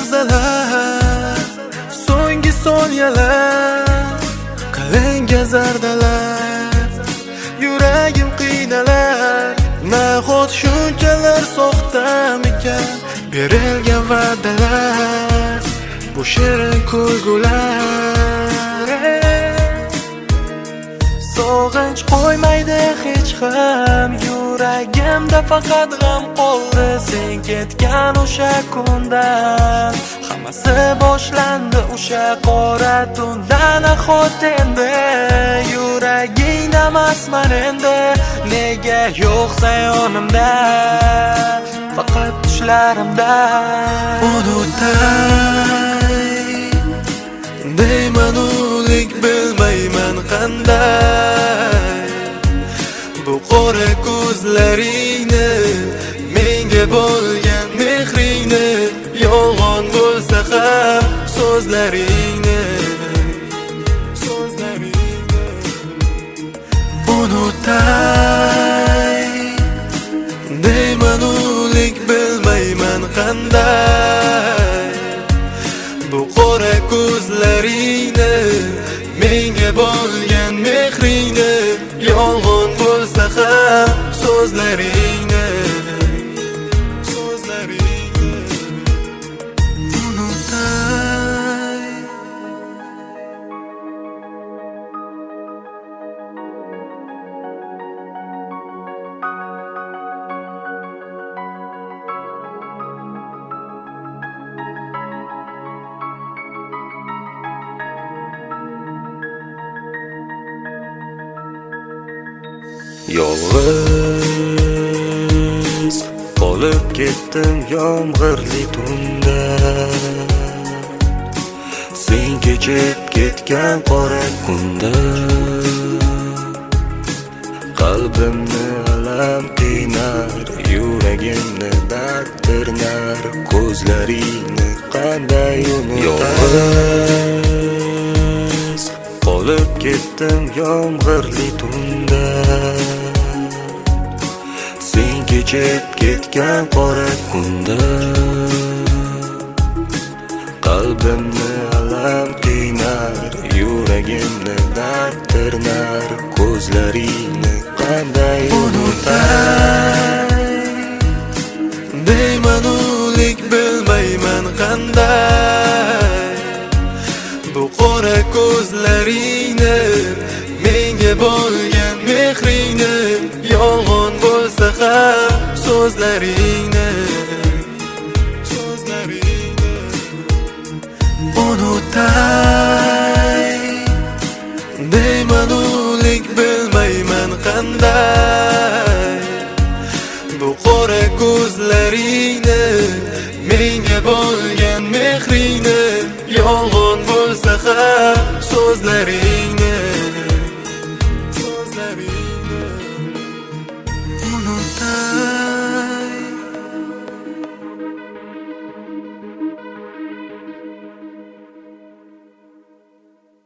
lahzalar, so'nggi soniyalar, qalanga zardalar, yuragim qiynalar. Nahot shunchalar soxtamikan berilgan va'dalar, bu shirin kulgular. Sog'inch qo'ymaydi hech ham yuragimda, faqat g'am qoldi sen ketgan o'sha kundan. Hammasi boshlandi o'sha qora tunda. Nahot endi yuragingda emasman endi, nega yo'qsan yonimda, faqat tushlarimda. Unutay deyman, o'lik bilmayman qanday. Bu qora ko'zlaringni, menga bo'lgan mehringni, yolg'on bo'lsa ham so'zlaringni unutay deyman, o'lik bilmayman qanday. Bu qora ko'zlaringni, menga bo'lgan mehringni, yolg'on bo'lsa ham so'zlaringni unutay. Yolg'iz qolib ketdim yomg'irli tunda, sen kechib ketgan qora kunda. Qalbimni alam qiynar, yuragimni dard tirnar, ko'zlaringni qanday unutay. Yolg'iz qolib ketdim yomg'irli tunda, sen kechib ketgan qora kunda. Qalbimni alam qiynar, yuragimni dard tirnar, ko'zlaringni qanday unutay. Deyman, o'lik bilmayman qanday. Bu qora ko'zlaringni, menga bo'lgan mehringni, yolg'on bo'lsa ham so'zlaringni unutay. Deyman, o'lik bilmayman qanday. Bu qora ko'zlaringni, menga bo'lgan mehringni, yolg'on bo'lsa ham so'zlaringni